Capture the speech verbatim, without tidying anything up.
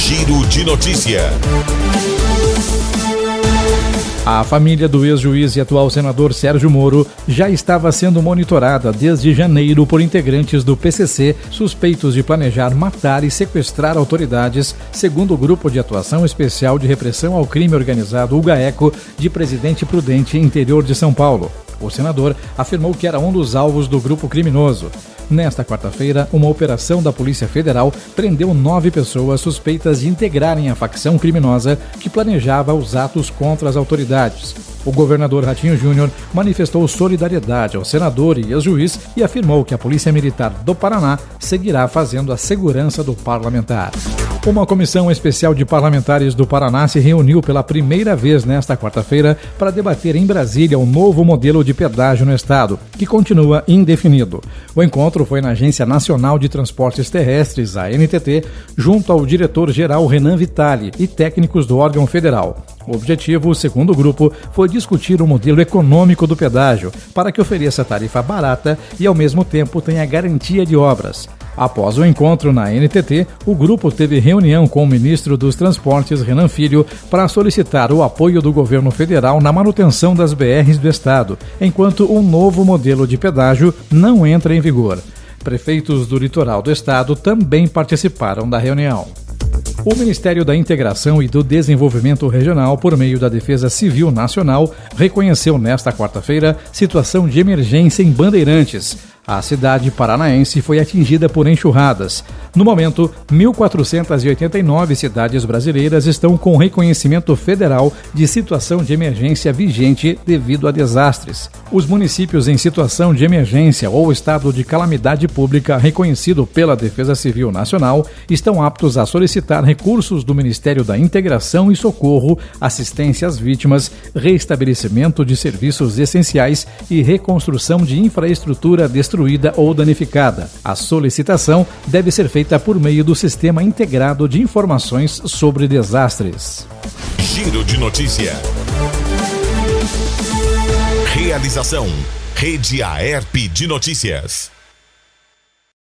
Giro de Notícia. A família do ex-juiz e atual senador Sérgio Moro já estava sendo monitorada desde janeiro por integrantes do P C C suspeitos de planejar matar e sequestrar autoridades, segundo o Grupo de Atuação Especial de Repressão ao Crime Organizado, o GAECO, de Presidente Prudente, interior de São Paulo. O senador afirmou que era um dos alvos do grupo criminoso. Nesta quarta-feira, uma operação da Polícia Federal prendeu nove pessoas suspeitas de integrarem a facção criminosa que planejava os atos contra as autoridades. O governador Ratinho Júnior manifestou solidariedade ao senador e ex-juiz e afirmou que a Polícia Militar do Paraná seguirá fazendo a segurança do parlamentar. Uma comissão especial de parlamentares do Paraná se reuniu pela primeira vez nesta quarta-feira para debater em Brasília o novo modelo de pedágio no estado, que continua indefinido. O encontro foi na Agência Nacional de Transportes Terrestres, a N T T, junto ao diretor-geral Renan Vitali e técnicos do órgão federal. O objetivo, segundo o grupo, foi discutir o modelo econômico do pedágio, para que ofereça tarifa barata e, ao mesmo tempo, tenha garantia de obras. Após o encontro na N T T, o grupo teve reunião com o ministro dos Transportes, Renan Filho, para solicitar o apoio do governo federal na manutenção das B Rs do estado, enquanto um novo modelo de pedágio não entra em vigor. Prefeitos do litoral do estado também participaram da reunião. O Ministério da Integração e do Desenvolvimento Regional, por meio da Defesa Civil Nacional, reconheceu nesta quarta-feira situação de emergência em Bandeirantes. A cidade paranaense foi atingida por enxurradas. No momento, mil quatrocentas e oitenta e nove cidades brasileiras estão com reconhecimento federal de situação de emergência vigente devido a desastres. Os municípios em situação de emergência ou estado de calamidade pública reconhecido pela Defesa Civil Nacional estão aptos a solicitar recursos do Ministério da Integração e Socorro, assistência às vítimas, reestabelecimento de serviços essenciais e reconstrução de infraestrutura destruída ou danificada. A solicitação deve ser feita por meio do Sistema Integrado de Informações sobre Desastres. Giro de Notícia. Realização: Rede Aerp de Notícias.